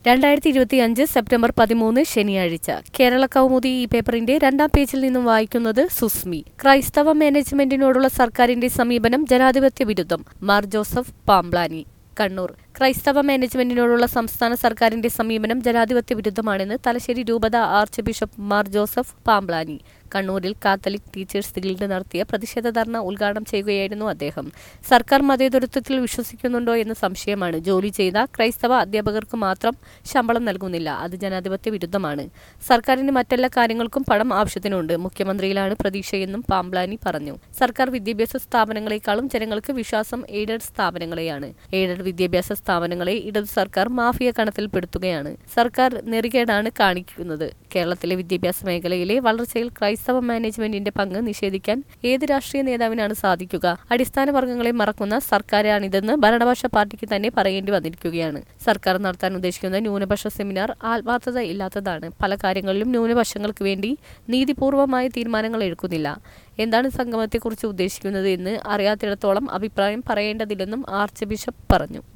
2025 September 13 ശനിയാഴ്ച കേരള കൗമുദി ഈ പേപ്പറിന്റെ 2-ാം പേജിൽ നിന്നും വായിക്കുന്നത് സുസ്മി. ക്രൈസ്തവ മാനേജ്മെന്റിനോടുള്ള സർക്കാരിന്റെ സമീപനം ജനാധിപത്യ വിരുദ്ധം. മാർ ജോസഫ് പാംബ്ലാനി, കണ്ണൂർ. ക്രൈസ്തവ മാനേജ്മെന്റിനോടുള്ള സംസ്ഥാന സർക്കാരിന്റെ സമീപനം ജനാധിപത്യ വിരുദ്ധമാണെന്ന് തലശ്ശേരി രൂപത ആർച്ച് ബിഷപ്പ് മാർ ജോസഫ് പാംബ്ലാനി കണ്ണൂരിൽ കാത്തലിക് ടീച്ചേഴ്സ് ഗിൽഡ് നടത്തിയ പ്രതിഷേധ ധർണ ഉദ്ഘാടനം ചെയ്യുകയായിരുന്നു അദ്ദേഹം. സർക്കാർ മതേതരത്വത്തിൽ വിശ്വസിക്കുന്നുണ്ടോ എന്ന് സംശയമാണ്. ജോലി ചെയ്ത ക്രൈസ്തവ അധ്യാപകർക്ക് മാത്രം ശമ്പളം നൽകുന്നില്ല. അത് ജനാധിപത്യ വിരുദ്ധമാണ്. സർക്കാരിന് മറ്റെല്ലാ കാര്യങ്ങൾക്കും പണം ആവശ്യത്തിനുണ്ട്. മുഖ്യമന്ത്രിയിലാണ് പ്രതീക്ഷയെന്നും പാംബ്ലാനി പറഞ്ഞു. സർക്കാർ വിദ്യാഭ്യാസ സ്ഥാപനങ്ങളെക്കാളും ജനങ്ങൾക്ക് വിശ്വാസം എയ്ഡഡ് സ്ഥാപനങ്ങളെയാണ്. എയ്ഡഡ് വിദ്യാഭ്യാസ സ്ഥാപനങ്ങളെ ഇടതു സർക്കാർ മാഫിയ കണത്തിൽപ്പെടുത്തുകയാണ്. സർക്കാർ നെറികേടാണ് കാണിക്കുന്നത്. കേരളത്തിലെ വിദ്യാഭ്യാസ മേഖലയിലെ വളർച്ചയിൽ ക്രൈസ്തവ മാനേജ്മെന്റിന്റെ പങ്ക് നിഷേധിക്കാൻ ഏത് രാഷ്ട്രീയ നേതാവിനാണ് സാധിക്കുക? അടിസ്ഥാന വർഗ്ഗങ്ങളെ മറക്കുന്ന സർക്കാരാണിതെന്ന് ഭരണപക്ഷ പാർട്ടിക്ക് തന്നെ പറയേണ്ടി വന്നിരിക്കുകയാണ്. സർക്കാർ നടത്താൻ ഉദ്ദേശിക്കുന്ന ന്യൂനപക്ഷ സെമിനാർ ആത്മാർത്ഥത ഇല്ലാത്തതാണ്. പല കാര്യങ്ങളിലും ന്യൂനപക്ഷങ്ങൾക്ക് വേണ്ടി നീതിപൂർവമായ തീരുമാനങ്ങൾ എടുക്കുന്നില്ല. എന്താണ് സംഗമത്തെക്കുറിച്ച് ഉദ്ദേശിക്കുന്നത് എന്ന് അറിയാത്തിടത്തോളം അഭിപ്രായം പറയേണ്ടതില്ലെന്നും ആർച്ച് ബിഷപ്പ് പറഞ്ഞു.